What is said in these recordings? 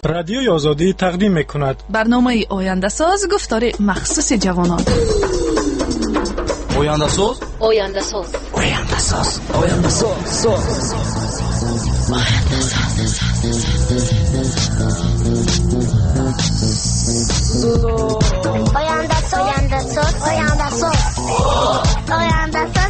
رادیوی آزادی تقدیم میکند برنامه آینده ساز گفتار مخصوص جوانان. آینده ساز آینده ساز آینده ساز آینده ساز آینده ساز آینده ساز آینده ساز آینده ساز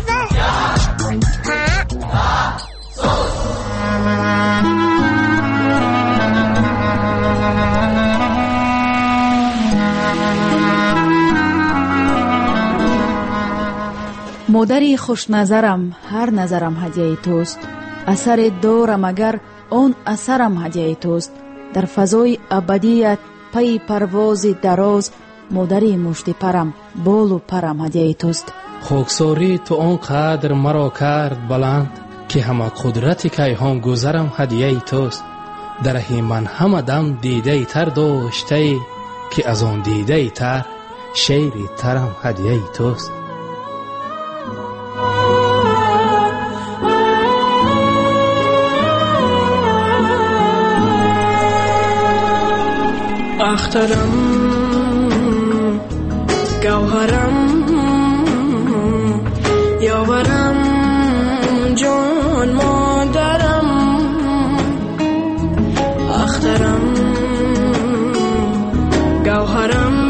مادری خوش نظرم، هر نظرم هدیه توست. اثر دارم اگر آن اثرم هدیه توست. در فضای ابدیت پی پرواز دراز، مادری مشت پرم، بال و پرم هدیه توست. خاکساری تو آن قدر مرا کرد بلند که همه قدرت کیهان گذرم هدیه توست. در راه من همه دم دیده تر داشته که از آن دیده تر شیری ترم هدیه توست. اخترم گوهرم یاورم جان مادرم اخترم گوهرم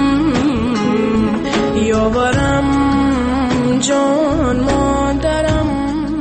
یاورم جان مادرم.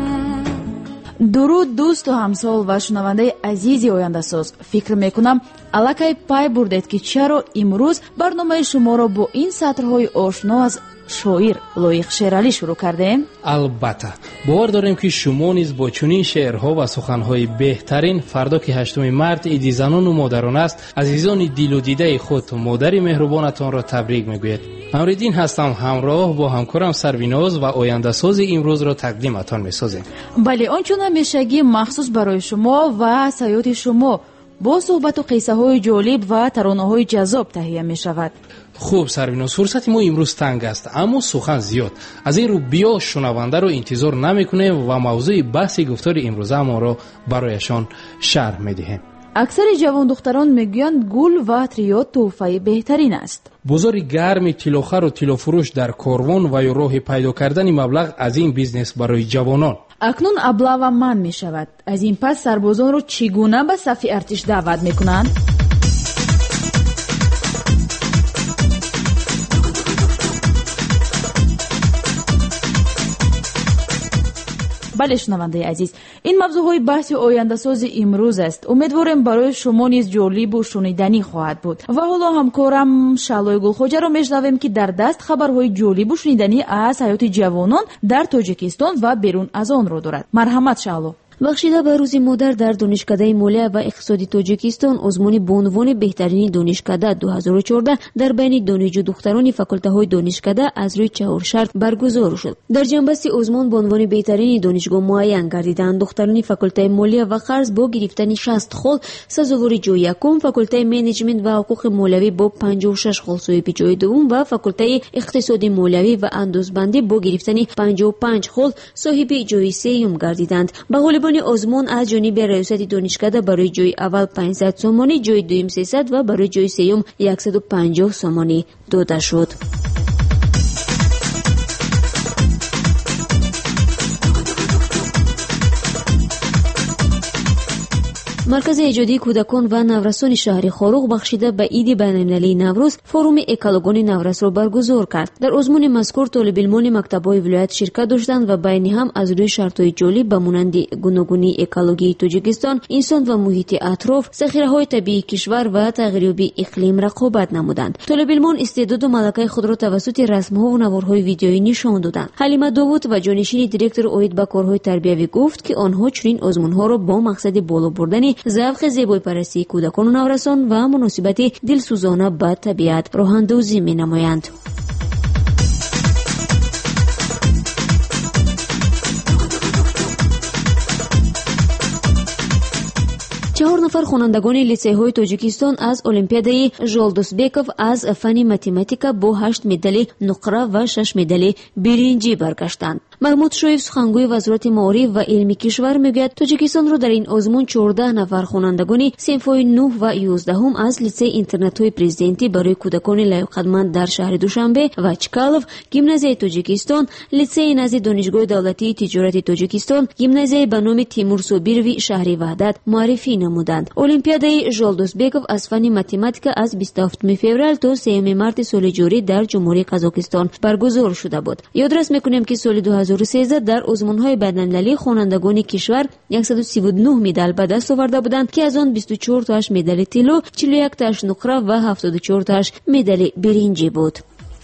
درود دوست و همسال و شنونده عزیزی آینده ساز. فکر میکنم الکی پای بردید که چرا امروز برنامه شما را با این سطرهای آشنا از شاعر لایق شیرالی شروع کردیم. البته باور داریم که شما نیز با چنین شعرها و سخنهای بهترین فردا که 8 مارد عید زنان و مادران است عزیزان دل و دیده خود و مادر مهربانتان را تبریک میگوید. امردین هستم، همراه با همکارم سرویناز و آینده ساز امروز را تقدیمتان میسازیم. بله، آنچون همیشگی مخصوص برای شما و سیاحت شما با صحبت و قصه های جالب و ترانه های جذاب تهیه می شود. خوب سرویناز، فرصت ما امروز تنگ است اما سخن زیاد. از این رو بیا شنونده رو انتظار نمیکنیم و موضوع بحث گفتار امروز ما را برایشان شرح میدهیم. اکثر جوان دختران میگویند گل و تریاد تحفه بهترین است. بازار گرم طلاخر و طلافروش در کاروان و یا راه پیدا کردن مبلغ از این بیزنس برای جوانان اکنون ابله من می شود. از این پس سربازان رو چگونه به صف ارتش دعوت می کنند؟ بله شنونده عزیز، این موضوعهای بحث آینده ساز امروز است. امیدوارم برای شما نیز جالب و شنیدنی خواهد بود. و حالا همکارم شعلای گلخوجه را میشنویم که در دست خبرهای جالب و شنیدنی از حیات جوانان در تاجیکستان و بیرون از آن را دارد. مرحمت شعلو. بخشیده به روز مادر در دانشکده مالیه و اقتصادی تاجیکستان آزمون به عنوان بهترین دانشکده 2014 در بین دانشجو دختران فاکولته های دانشکده از روی چهارشنبه برگزار شد. در جنبسته آزمون به عنوان بهترین دانشگاه معین گردیدند دختران فاکولته مالیه و قرض با گرفتن 60 خال سزاوار جای یکم، فاکولته منیجمنت و حقوق مالیوی با 56 خال صاحب جای دوم و فاکولته اقتصادی مالیوی و اندازبندی با گرفتن 55 خال صاحب جای سوم گردیدند. به آزمون از جانب ریاست دانشکده برای جای اول 500 سومانی، جای دوم 300 و برای جای سوم 150 سومانی داده شد. مرکز ایجادی کودکان و نورسان شهر خاروق بخشیده به عید بین‌المللی نوروز فروم اکولوژی نورس را برگزار کرد. در آزمون مذکور طالب علمان مکتب‌های ولایت شرکت داشتند و بین هم از روی شرط‌های جالب به مانند گوناگونی اکولوژی تاجیکستان، انسان و محیط اطراف، ذخیره‌های طبیعی کشور و تغییریابی اقلیم رقابت نمودند. طالب علمان استعداد و ملکه خود را توسط رسم‌ها و نوارهای ویدیویی نشان دادند. حلیمه داوود و جانشین دیرکتور اوید به کارهای تربیوی گفت که آنها چنین آزمون‌ها را با مقصد بالا بردن ذوق زیبایی پرستی کودکان و نورسان و مناسبت دلسوزانه با طبیعت راه اندازی می‌نمایند. 4 نفر خوانندگان لیسه‌های تاجیکستان از المپیادای ژالدوسبکوف از فن متماتیکا با 8 مدال نقره و 6 مدال برنجی برگشتند. محمود شویف سخنگوی وزارت معارف و علم کشور میگوید تاجیکستان را در این آزمون 14 نفر خوانندگان صنف‌های 9 و 11 از لیسه اینترنت‌های پرزیدنتی برای کودکان لایق‌مند در شهر دوشنبه و چکالف، گیمنازیای تاجیکستان، لیسه نزد دانشگاه دولتی تجارت تاجیکستان، گیمنازیای به نام تیمور صابروی شهر وحدت معرفی نمودند. المپیادای ژالدوسبکوف از فن متماتیک از 27 فوریه تا 3 مارس سال جاری در جمهوری قزاقستان برگزار شده بود. یادرس میکنیم که سال 2013 در آزمون‌های بین‌المللی خوانندگان کشور 139 مدال به دست آورده بودند که از آن 24 تاش مدال طلا، 41 تاش نقره و 74 تاش مدال برنجی بود.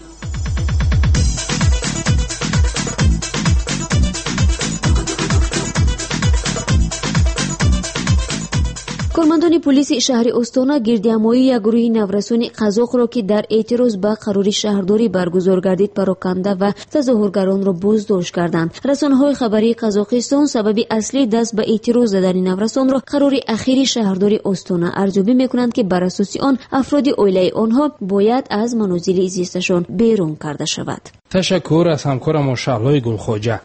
کارمندان پلیس شهر استانا گردهمایی یک گروه نورسان قزاق را که در اعتراض به قرار شهرداری برگزار گردید پراکنده و تظاهرگران را بازداشت کردند. رسانه‌های خبری قزاقستان سبب اصلی دست به اعتراض زدن نورسان را قرار اخیر شهرداری استانا ارزیابی می‌کنند که بر اساس آن افراد عائله آنها باید از منازل زیستشان بیرون کرده شود. تشکر از همکارم شعلای گلخواجه.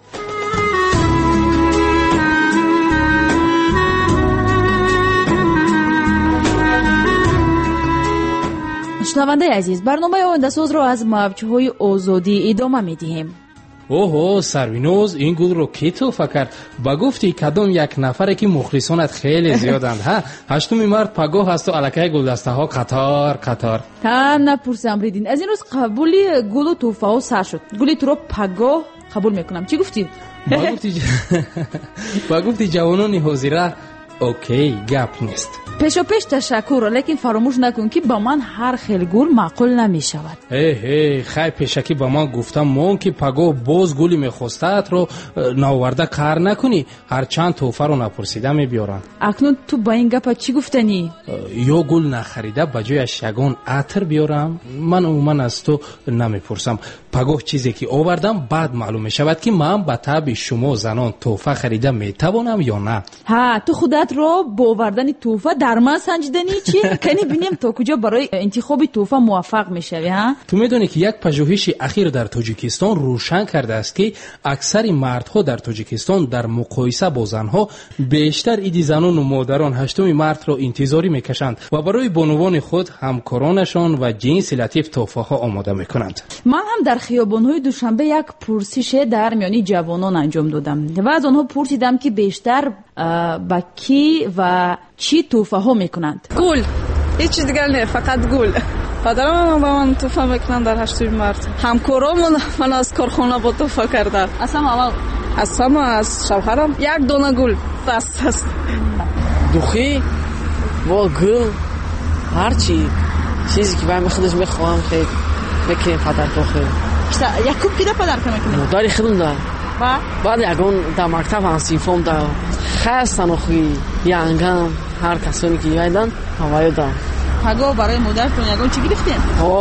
شنونده عزیز، برنامه آینده ساز رو از موجهای آزادی ادامه میدیم. اوه سروینوز، این گل رو کی توفه کرد؟ با گفتی کدام یک نفره که مخلصانت خیلی زیادند ها. 8 مارس پگاه هست و الکه گلدسته ها قطار تا نپرسم ریدین. از این روز قبولی گل و توفه ها سر شد. گلی تو رو پگاه قبول میکنم. چی گفتی؟ با گفتی جوانان حاضره اوکی گپ نیست. پیش تشکر، لیکن فراموش نکن که با من هر خیلی گل معقول نمی شود. خیلی پیشکی با من گفتم مون که پگاه باز گلی میخواستت رو ناورده کار نکنی، هر چند توفه رو نپرسیده میبیارن. اکنون تو با این گپ چی گفتنی؟ یا گل نخریده بجایش یگان عطر بیارم؟ من عموما از تو نمیپرسم. پگاه چیزی که آوردم بعد معلوم میشود که من به طبع شما زنان توفه خریده میتوانم یا نه. ها تو خودت رو با آوردن توفه در من سنجیدنی چی؟ کنی ببینیم تا کجا برای انتخاب توفه موفق میشوی ها؟ تو میدونی که یک پژوهش اخیر در تاجیکستان روشن کرده است که اکثر مردها در تاجیکستان در مقایسه با زنها بیشتر ایدی زنان و مادران 8 مارس را انتظاری میکشند و برای بانوان خود همکارانشان و جنس لطیف توفه ها آماده میکنند. من هم در خیابان‌های دوشنبه یک پرسش در میان جوانان انجام دادم و از آنها پرسیدم که بیشتر با کی و چی توفه ها میکنند. گل، هیچ چیز دیگر نه، فقط گل. پدرم با من توفه میکنند در 8 مارس. همکارامون من از کارخانه با توفه کرده. اصلا از شوهرم یک دونه گل بس است. دوخی با گل هرچی چیزی که من خودش میخوام خیلی میکنیم پدر توخی. یک کوب که پدر که میکنیم؟ داری خیلونده. بعد یکون در مکتب هم سیفم در خستن و خوی یانگم هر کسانی که یایدن هوایی دارم. پگاه برای مادرتون یکون چی گرفتین؟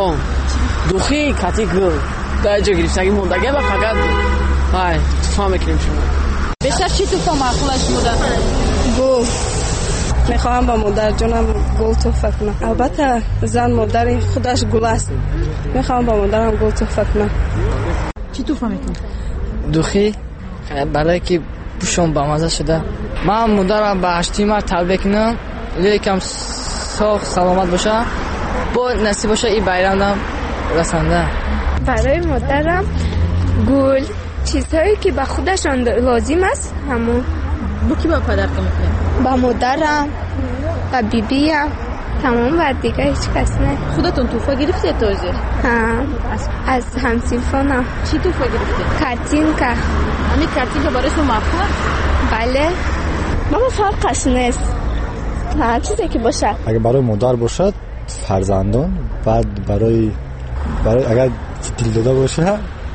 دوخی کتی گل در جا گرفت اگه موندگه و فقط های توفا میکنیم شما. بیشتر چی توفا معقولش مادر؟ گل. میخواهم با مادر جانم گل توفه کنم. البته زن مادر خودش گل است. میخواهم با مادرم گل توفه کنم. چی توفه میکنی؟ دوخی برای که بوشم با مزه شده. من مادرم به 8 مارس تبریک کنم. لیکم صحت سلامت باشه. با نصیب باشه این بیرامم رسنده. برای مادرم گل، چیزهایی که به خودشان لازم است همون. با کی با پدر که میکنی؟ با مادرم و بیبیم تمام و دیگه هیچ کس نه. خودتون توفه گرفتی تازه؟ ها از همسیفانم. چی توفه گرفتی؟ کارتینکا. همین کارتینکا برای شما موفق؟ بله. ماما فرقش نیست. هر چیزی که باشه. اگه برای مادر باشد فرزندان، بعد برای اگر دل داده باشه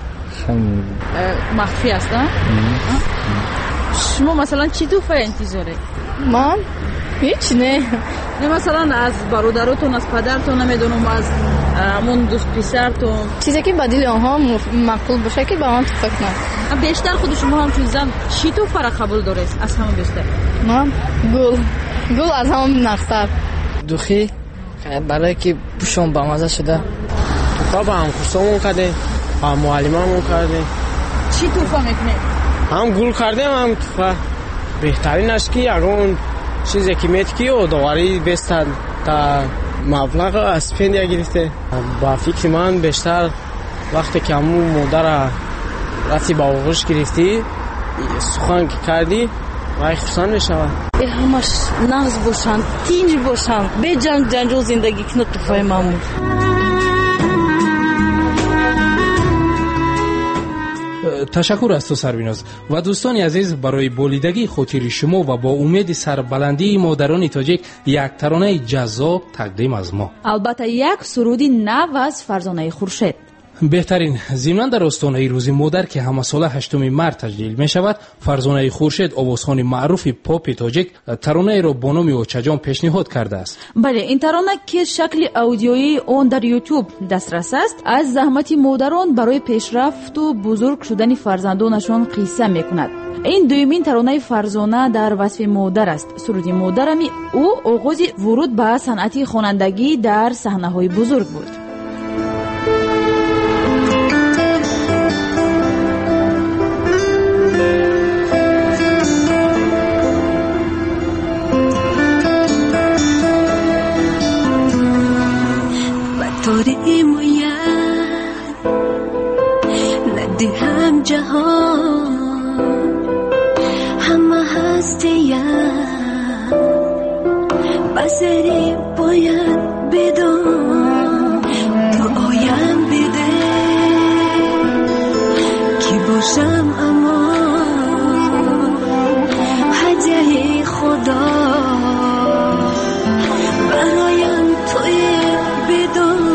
مخفی است. شما مثلا چی توفه انتظاره؟ من هیچ نه. مثلا از برادرتون، از پدرتون، نمیدونم از همون دوست پسرتون، چیزی که بدیل آنها معقول باشه که با من توفه کنم. بیشتر خود شما هم چون زن چی توفه را قبول دارید از همه بیشتر؟ من گل از همه نقصر. دوخی برای که بوشم با مزه شده. توفه با هم خصومون کرده، با معلممون کرده. چی توفه میکنه؟ هم گل کردیم هم بهترینش که یکون چیزی که میت که یادآوری بستن تا مبلغ اسپندیا گرفته. با فکر من بیشتر وقتی که همون مادر رفتی با آغوش گرفتی سخن که کردی وای خفسان میشود. همش نغز باشن، تینج باشن، به جنجال زندگی کنه طفای مامون. تشکر از تو سربیناز و دوستان عزیز. برای بولیدگی خاطر شما و با امید سربلندی مادران تاجیک یک ترانه جذاب تقدیم از ما. البته یک سرودی نو از فرزانه خورشید. بهترین ضمن در آستانه روز مادر که همه ساله 8 مارس تجلیل می شود، فرزانه خورشید آوازخوان معروف پاپ تاجیک ترانه را با نام اوچاجان پیشنهاد کرده است. بله، این ترانه که شکل اودیویی آن در یوتیوب دسترس است، از زحمت مادران برای پیشرفت و بزرگ شدن فرزندانشان قصه می کند. این دومین ترانه فرزانه در وصف مادر است. سرود مادرمی او آغاز ورود به صنعت خوانندگی در صحنه‌های بزرگ بود. هم جهان همه هستیم بسری باید بدون تو آیم بده کی باشم اما هدیه خدا برایم توی بدون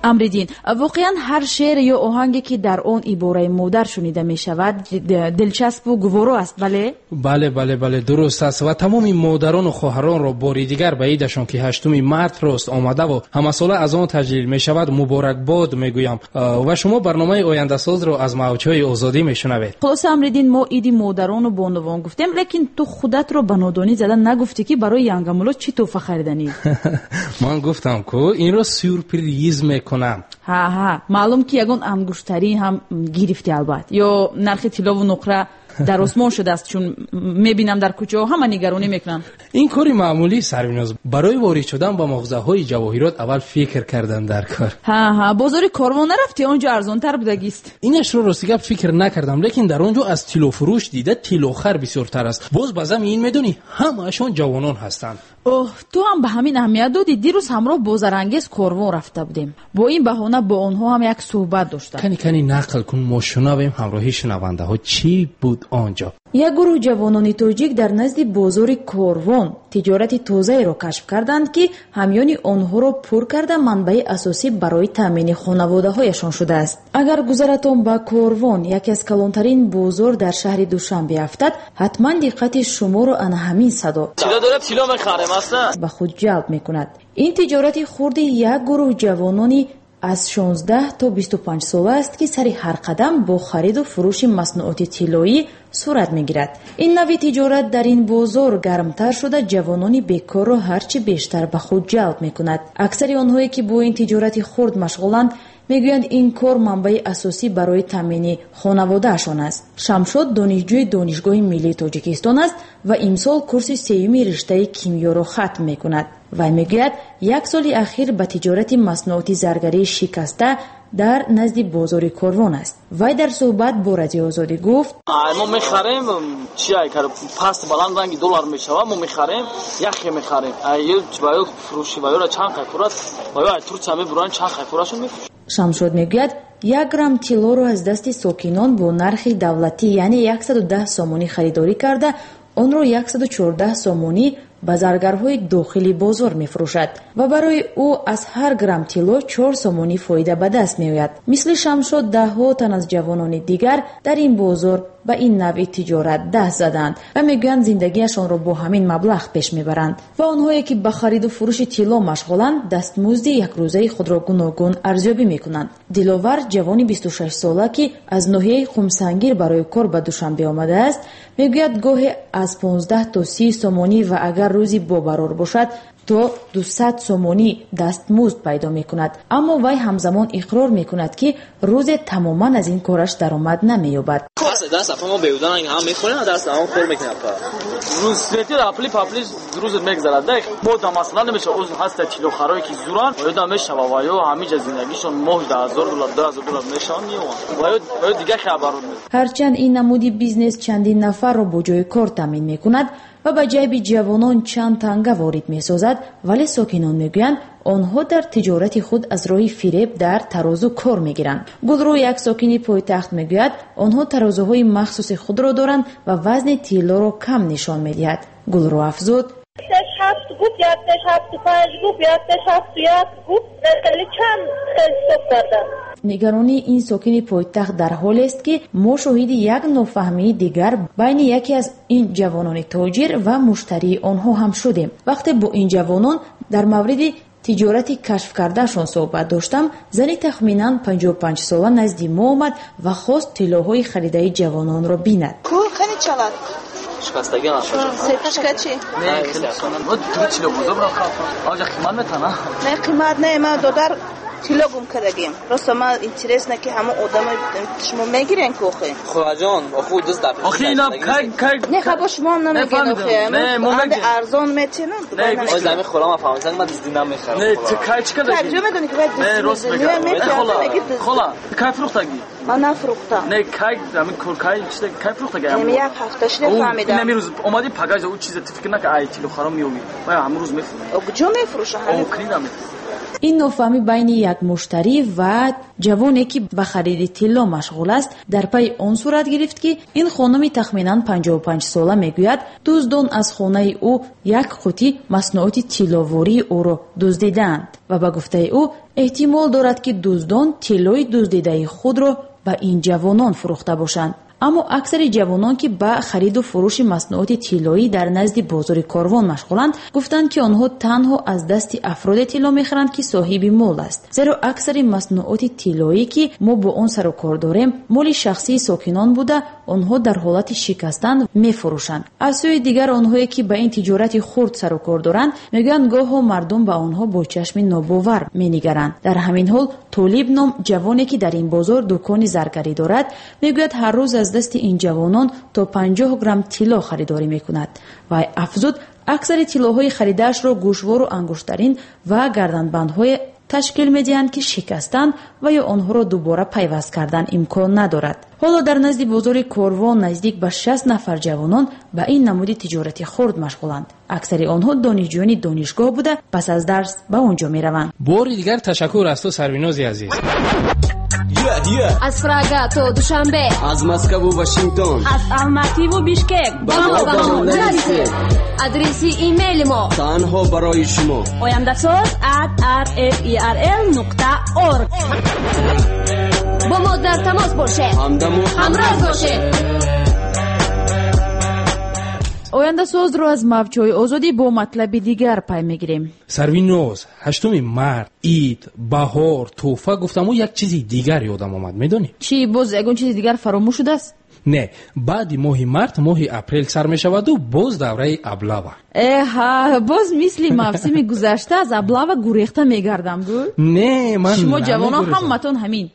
амридин, воқеан ҳар шеър ё оҳанге ки дар он ибораи модар шунида мешавад дилчаспу гуворо аст, бале? бале, дуруст аст ва тамоми модарону хоҳаронро бори дигар ба идашон ки 8 март рост омадаву ҳамасола аз он таҷлил мешавад муборакбод мегӯям ва шумо барномаи ояндасозро аз мавҷҳои озодӣ мешунавед. хулоса амридин, мо иди модарону бонувон гуфтем, лекин ту худатро ба нодонӣ зада нагуфтӣ ки барои янгамуло чӣ тӯҳфа хариданӣ? ман гуфтам ку инро сюрприз мекунам. ҳа маълум ки ягон ангуштарин ҳам гирифтӣ албат, ё нархи тилову нуқра дар осмон шудааст, чун мебинам дар кӯчаҳо ҳама нигаронӣ мекунанд. ин кори маъмулӣ Сарвиноз, барои ворид шудан ба мағозаҳои ҷавоҳирот аввал фикр кардан дар кор. ҳа бозори Корвон нарафтӣ? он ҷо арзонтар будагист. инашро ростигап фикр накардам, лекин дар он ҷо аз тилофурӯш дида тилохар бисёртар аст. боз ба зами ин медонӣ ҳамаашон ҷавонон ҳастанд. оҳ, ту ҳам ба ҳамин аҳамият додӣ. дирӯз ҳамроҳ бо Зарангез Корвон рафта будем. бо ин баҳона бо онҳо ҳам як суҳбат доштам. кани нақл кун, мо шунавем ҳамроҳи шунавандаҳо чӣ буд онҷо. як гурӯҳ ҷавонони тоҷик дар назди бозори Корвон тиҷорати тозаеро кашф карданд ки ҳамёни онҳоро пур карда манбаи асосӣ барои таъмини хонаводаҳояшон шудааст. агар гузаратон ба Корвон, яке аз калонтарин бозор дар шаҳри Душанбе афтад, ҳатман диққати шуморо ана ҳамин садо ба худ ҷалб мекунад. ин тиҷорати хурди як гурӯҳ ҷавонони аз 16 то 25 сола аст ки сари ҳар қадам бо хариду фурӯши маснуоти тиллоӣ сурат мегирад. ин нави тиҷорат дар ин бозор гармтар шуда ҷавонони бекорро ҳарчи бештар ба худ ҷалб мекунад. аксари онҳое ки бо ин тиҷорати хурд машғуланд мегӯянд ин кор манбаи асосӣ барои таъмини хонаводаашон аст. шамшод донишҷӯи донишгоҳи миллии тоҷикистон аст ва имсол курси сеюми риштаи кимиёро хатм мекунад. вай мегӯяд як соли ахир ба тиҷорати маснуоти заргарии шикаста дар назди бозори Корвон аст. вай дар суҳбат бо Радиои Озодӣ гуфт: мо мехарем паст баланд ранги доллар мешава, мо мехарем яхе мехарем ё баё фурӯши ваёра чанд қайфурат ваё Турсия мебуранд чанд қайфурашон мефурӯшанд. шамшод мегӯяд 1 грамм тиллоро аз дасти сокинон бо нархи давлатӣ яъне 110 сомонӣ харидорӣ карда онро 114 сомонӣ ба заргарҳои дохили бозор мефурӯшад ва барои ӯ аз ҳар грамм тилло 4 сомонӣ фоида ба даст меояд. мисли Шамшод даҳҳо тан аз ҷавонони дигар дар ин бозор ба ин навъи тиҷорат даст заданд ва мегӯянд зиндагиашонро бо ҳамин маблағ пеш мебаранд ва онҳое ки ба хариду фурӯши тилло машғуланд дастмузди якрӯзаи худро гуногун арзёбӣ мекунанд. Диловар ҷавони 26 сола ки аз ноҳияи Хумсангир барои кор ба Душанбе омадааст мегӯяд гоҳе аз 15 то 30 сомонӣ ва агар рӯзи бобарор бошад то 200 сомонӣ дастмузд пайдо мекунад. аммо вай ҳамзамон иқрор мекунад ки рӯзе тамоман аз ин кораш даромад намеёбад. ҳарчанд ин намуди бизнес чандин нафарро бо ҷои кор таъмин мекунад ва ба ҷайби ҷавонон чанд танга ворид месозад, вале сокинон мегӯянд онҳо дар тиҷорати худ аз роҳи фиреб дар тарозу кор мегиранд. Гулрӯ, як сокини пойтахт, мегӯяд онҳо тарозуҳои махсуси худро доранд ва вазни тиллоро кам нишон медиҳад. Гулрӯ афзуд: нигаронии ин сокини пойтахт дар ҳолест ки мо шоҳиди як нофаҳмии дигар байни яке аз ин ҷавонони тоҷир ва муштарии онҳо ҳам шудем. вақте бо ин ҷавонон дар мавриди тиҷорати кашф кардаашон суҳбат доштам, зани тахминан 55 сола назди мо омад ва хост тиллоҳои харидаи ҷавононро бинад. шикастаги сепашкачи не қимат не ма додар тилло гум кардагим. Просто ма интересно ки ҳама одам шумо мегирен ки охе хуаҷон оху дуст дар охе ина кай не хабо шумо намегирен охе мо арзон метинам ой зами хурама фаҳмисам ма дизди намехарам не ти кай чикада кай ҷо медони ки не рост мегирам хола кай фурӯхтаги ман нафурӯхтам не кай ами кай чида кай фурӯхтаги ами як ҳафта шуда фаҳмидам ин рӯз омади пагаж у чиз фикр нака ай тилло харом меоми ва ҳамрӯз мефурӯшам ҷо мефурӯшам ҳамин این نوفهمی بین یک مشتری و جوانی که به خرید طلا مشغول است در پی آن صورت گرفت که این خانم تخمینا 55 ساله میگوید دزدان از خانه او یک قوطی مصنوعات طلاواری او را دزدیدند و به گفته او احتمال دارد که دزدان طلای دزدیده خود را به این جوانان فروخته باشند. اما اکثر جوانان که به خرید و فروش مصنوعات طلایی در نزد بازار کاروان مشغولند گفتند که آنها تنها از دست افراد طلا میخرند که صاحب مال است، زیرا اکثر مصنوعات طلایی که ما با آن سر و کار داریم مال شخصی ساکنان بوده آنها در حالت شکستن میفروشند. از سوی دیگر آنهایی که به این تجارت خرد سر و کار دارند میگویند گاه مردم به آنها با چشم ناباور مینگرند. در همین حال طالب نام جوانی که در این بازار دکان زرگری دارد میگوید هر روز از دست این جوانان تا 50 گرم طلا خریداری میکند و افزود اکثر طلاهای خریدش را گوشوار و انگشترین و گردنبندهای تشکیل میدهند که شکستن و یا آنها را دوباره پیوست کردن امکان ندارد. حالا در نزد بازار کاروان نزدیک به 60 نفر جوانان به این نمود تجارت خرد مشغولند. اکثر آنها دانشجویان دانشگاه بوده پس از درس به آنجا میروند. بار دیگر تشکر از تو سرویناز عزیز. از پراگا تا دوشنبه، از مسکو و واشنگتن، از الماتی و بیشکک با ما نرسید. آدرس ایمیل ما تنها برای شما oyandasaz@rferl.org. با ما در تماس باشه، همراه باشه. آینده ساز رو از موجهای آزادی با مطلب دیگر پی میگیریم. سرویناز 8 مارت عید، بهار، توفه گفتم و یک چیزی دیگر یادم آمد. میدونی چی؟ باز یگون چیز دیگر فراموش شده است؟ نه، بعد ماه مارت ماه اپریل سر می شود و باز دوره ابلاوا. ها، باز مثل موسم گذشته از ابلاوا گریخته میگردم گو؟ نه، من شما جوانا همتون همین.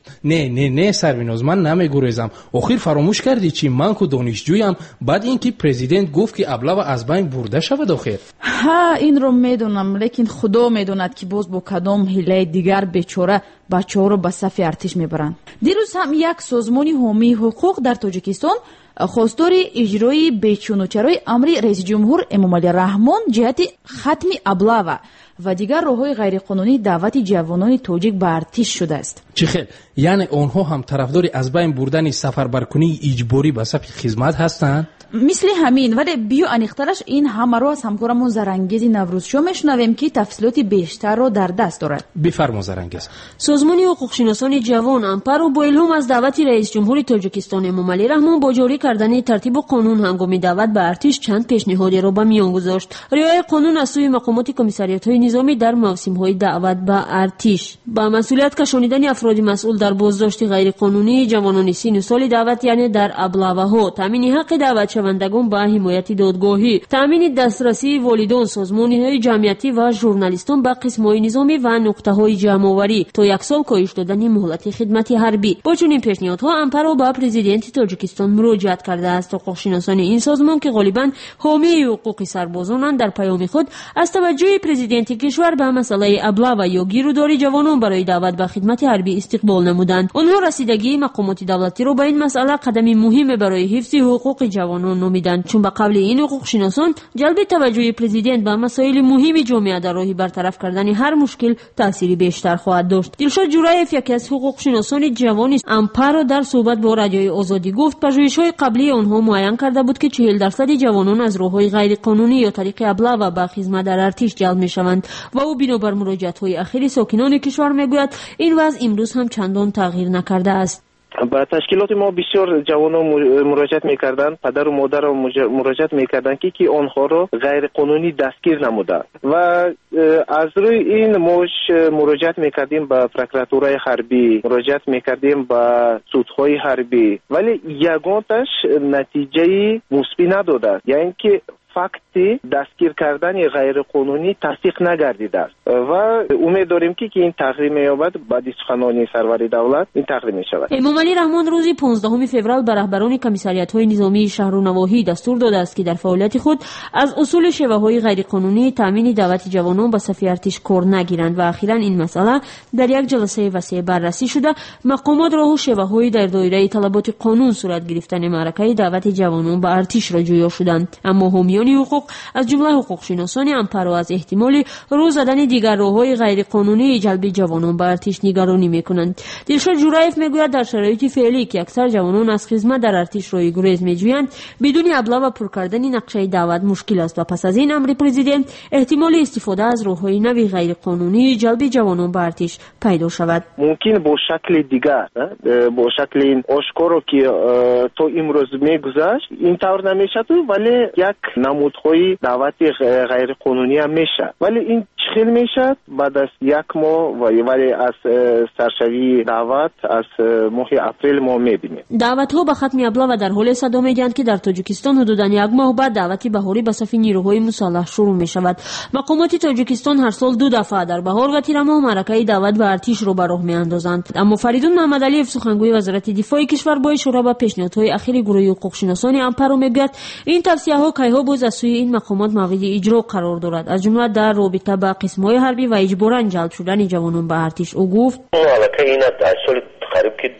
نه سرویناز، من نمیگریزم. آخر فراموش کردی چی؟ من کو دانشجویم، بعد اینکه پرزیدنت گفت که ابلاوا از بین برده شود آخر. ها، این رو میدونم، لیکن خدا میدوند که باز با کدام حیله دیگر بیچاره بچه‌ها رو به صف ارتش میبرند. دیروز هم یک سازمان حامی حقوق در تاجیکستان خواستار اجرای بیچونوچرای امر رئیس جمهور امامعلی رحمان جهت ختم ابلاوا و دیگر راههای غیرقانونی دعوت جوانان تاجیک به ارتش شده است. چه خیر، یعنی آنها هم طرفدار از بین بردن سفربرکنی اجباری به صف خدمت هستند؟ مثل همین، ولی بیو انیخترش این همه رو از همکارمون زرانگیز نوروزشو میشنویم که تفصیلات بیشتر رو در دست دارد. بفرما زرانگیز. سازمان حقوق شناسان جوان امپارو با الهام از دعوت رئیس جمهور تاجیکستان امامعلی رحمان با جاری کردن ترتیب و قانون هنگام دعوت به ارتش چند پیشنهادی را به میان گذاشت. رعایت قانون از سوی مقامات کمیساریات‌های نظامی در موسم‌های دعوت به ارتش، با مسئولیت کشانیدن افراد مسئول در بازداشت غیرقانونی جوانان سن سال دعوت یعنی در ابلاواها، تامین حق دعوت شوندگان به حمایت دادگاهی، تامین دسترسی والدان، سازمان‌های جمعیتی و ژورنالیستان به قسم‌های نظامی و نقطه‌های جمع‌آوری تا 1 سال کاهش دادن مهلت خدمت حربی. با چنین پیشنهادها امپارو به پرزیدنت تاجیکستان مراجعت کرده است. حقوق‌شناسان این سازمان که غالباً حامی حقوق سربازانند در پیام خود از توجه پرزیدنت کشور به مسئله ابلاوا یا گیروداری جوانان برای دعوت به خدمت حربی استقبال نمودند. آنها رسیدگی مقامات دولتی را به این مسئله قدمی مهم برای حفظ حقوق جوانان نامیدند، چون به قبل این حقوق‌شناسان جلب توجه پرزیدنت به مسائل مهم جامعه در راه برطرف کردن هر مشکل تأثیری بیشتر خواهد داشت. دلشاد جورایف یکی از حقوق‌شناسان جوان امپارو در صحبت با رادیوی آزادی گفت پژوهش‌های قبلی آنها معین کرده بود که 40% جوانان از راه‌های غیرقانونی یا طریق ابلاوا به خدمت در ارتش جلب می‌شوند و او بنابر مراجعت‌های اخیر ساکنان کشور میگوید این وضع امروز هم چندان تغییر نکرده است. با تشکیلات ما بسیار جوانان مراجعت میکردند، پدر و مادر را مراجعت میکردند که آنها را غیر قانونی دستگیر نمودند و از روی این مراجعت میکردیم به پروکراتورای حربی، مراجعت میکردیم به سودهای حربی، ولی یگانش نتیجه مثبت نداده، یعنی که فکت دستگیر کردن غیر قانونی تصدیق نگردیده است و امید داریم که این تغییر می‌یابد. بعد از سخنان سرور دولت این تغییر می‌شود. امامعلی رحمان روز 15 فوریه به رهبران کمیساریات‌های نظامی شهر و نواحی دستور داده است که در فعالیت خود از اصول شیوه‌های غیر قانونی تامین دعوت جوانان به صف ارتش کار نگیرند و اخیراً این مسئله در یک جلسه وسیع بررسی شده. مقامات راه و شیوه‌های در دایره طلبات قانون صورت گرفتن معرکه دعوت جوانان به ارتش را جویا شدند، اما حامی مدافعین حقوق از جمله حقوقشناسان امپارو از احتمال رو زدن دیگر راه‌های غیرقانونی جلب جوانان به ارتش نگرانی می‌کنند. دلشاد جورایف میگوید در شرایط فعلی که اکثر جوانان از خدمت در ارتش روی گریز می‌جویند، بدون ابلاغ و پر کردن نقشه دعوت مشکل است و پس از این امر پرزیدنت احتمال استفاده از راه‌های نوی غیرقانونی جلب جوانان به ارتش پیدا شود. ممکن با شکل دیگر، با شکل این آشکارا که تو امروز میگذشت این طور نمیشه ولی یک نمودهای دعوت غیرقانونی هم میشه، ولی این چخیل میشه بعد از یک ماه ولی از سرشوی دعوت از ماه اپریل ما میبینیم. دعوت ها به ختم ابلاغ و در حال صدا میگن که در تاجیکستان حدوداً یک ماه بعد دعوتی بهاری به صف نیروهای مسلح شروع می شود. مقامات تاجیکستان هر سال 2 دفعه در بهار و تیر ماه معرکه دعوت به ارتش رو به راه می اندازند. اما فریدون محمدعلیف سخنگوی وزارت دفاع کشور با اشاره به پیشنهادهای اخیر گروه حقوقشناسان امپارو میگوید این توصیه ها کیها باز از سوی این مقامات مورد اجرا قرار دارد، از جمله در رابطه با قسم‌های حربی و اجباراً جلب شدن جوانان به ارتش. او گفت قریب که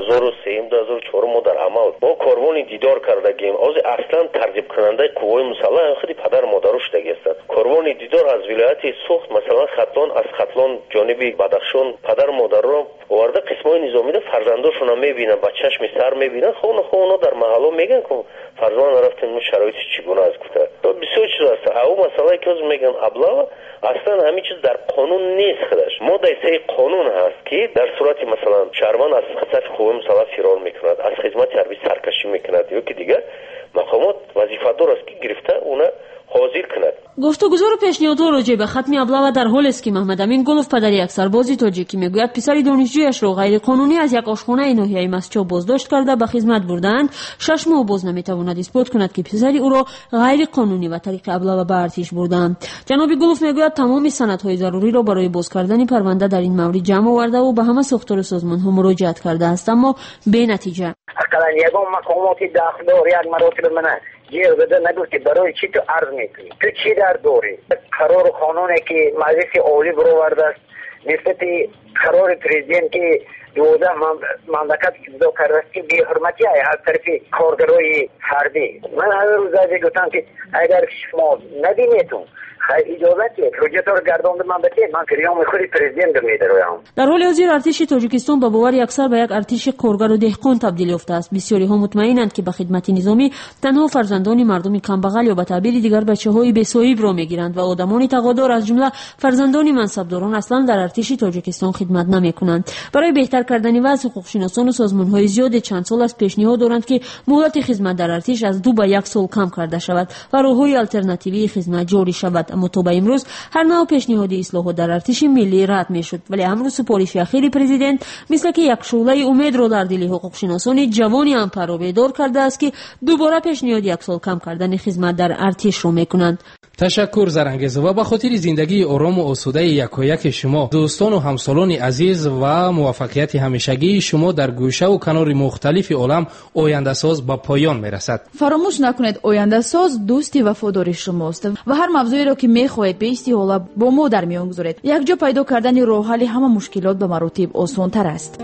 2003-2004 ما در عمل با کاروانی دیدار کردگیم. از اصلا ترغیب کننده قوای مسلح خودی پدر مادرش دیگه است. کاروانی دیدار از ولایت سوخت مثلا خطلان از خطلان جانبی بدخشان پدر مادر را آورده قسمای نظامی ده فرزنداشون هم میبینن، با چشم سر میبینن، خونه در محله میگن که فرزند رفتن شرایط چگونه است گفته. بسیار چیز است. او مسئله که از میگن ابلاغ اصلا همین چیز در قانون نیست خودش. ماده 3 قانون هست که در صورت مثلا شهروند از خدمت قوای مسلح فرار میکند، از خدمت حربی سرکشی میکند یا که دیگر مقامات وظیفه دار است که گرفته اون حاضر کند. گفتگوزار پیشنهادها راجع به ختم ابلاغ در حال است که محمد امین گلوف پدر یک سرباز تاجیکی میگوید پسر دانشجویش را غیر قانونی از یک آشخانه ناحیه مسجد بازداشت کرده به خدمت بردند. 6 ماه باز نمیتواند اثبات کند که پسر او را غیر قانونی و طریق ابلاغ به ارتش بردند. جناب گلوف میگوید تمام سندهای ضروری را برای باز کردن پرونده در این مورد جمع آورده و به همه ساختار سازمان‌ها مراجعت کرده است اما به نتیجه. اقلا یگان مقامات داخلدار یک مراتب منه جیر بده نگو که برای چی تو عرض میکنی، تو چی در دوری قرار قانونه که مجلس عالی برآورده است نسبت قرار پرزیدنت که 12 مملکت اجرا کرده است که بی حرمتی از طرف کارگرای حربی. من هر روز گفتم که اگر شما ندینیتون اجازه پروژه رو گرداند من بده من کریام خود پرزیدنت میدرایم. در حال حاضر ارتش تاجیکستان با باور اکثر به یک ارتش کارگر و دهقان تبدیل یافته است. بسیاری ها مطمئنند که به خدمت نظامی تنها فرزندان مردم کمبغل یا به تعبیر دیگر بچه‌های بی‌صاحب را میگیرند و آدمان تقاضا از جمله فرزندان منصبداران اصلا در ارتش تاجیکستان خدمت نمی‌کنند. برای بهتر کردن وضع حقوقشناسان و سازمان‌های زیاد چند سال از پیشنهاد دارند که مهلت خدمت در ارتش از 2 به 1 سال کم کرده شود و راه‌های آلترناتیوی خدمت جاری شود. اما تا به امروز هر نوع پیشنهادی اصلاحات در ارتش ملی رد میشد، ولی امروز سپارش اخیر پرزیدنت مثل که یک شعله امید را در دل حقوقشناسان جوان امپارو بیدار کرده است که دوباره پیشنهاد 1 سال کم کردن خدمت در ارتش را میکنند. تشکر زرانگیز و به خاطر زندگی آرام و آسوده یکایک شما دوستان و همسالان عزیز و موفقیت همیشگی شما در گوشه و کنار مختلف عالم آینده ساز به پایان میرسد. فراموش نکنید آینده ساز دوستی وفادار شماست و هر موضوعی را که میخواهید به استحاله با ما در میان گذارید. یک جا پیدا کردن راه حل همه مشکلات به مراتب آسان تر است.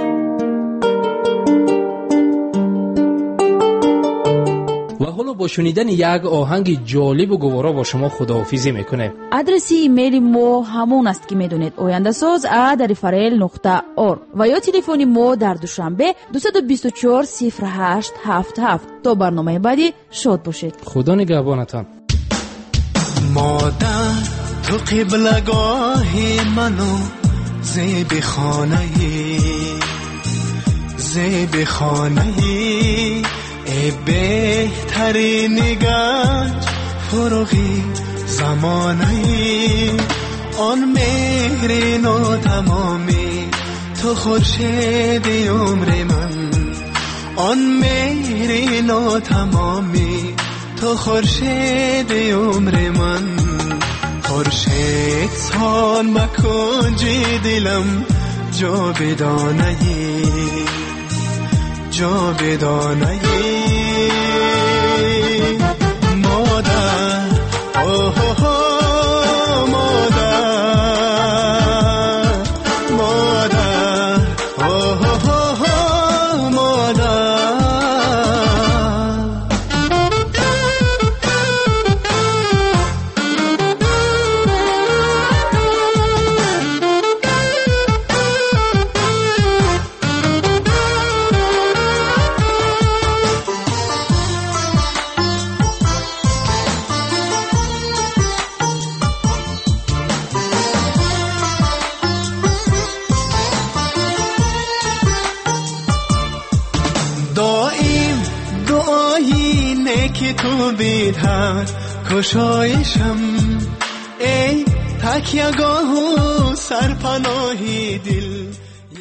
و حالا با شنیدن یک آهنگ جالب و گوارا با شما خداحافظی میکنه. آدرس ایمیل ما همون است که میدونید oyandasaz@frl.or و یا تلفن ما در دوشنبه 224 0877. تا برنامه بعدی شاد باشید. خدا نگهبانتان. مادر تو قبلگاه منو زیب خانه ای بهترین گنج فروغی زمانه ای آن مهر ناتمامی تو خورشید عمر من آن مهر ناتمامی تو خورشید عمر من خورشید سان مکنج دلم جا بدانه مادر که تو بیدهر کشایشم، ای تکیه‌گاه و سرپناهی دل.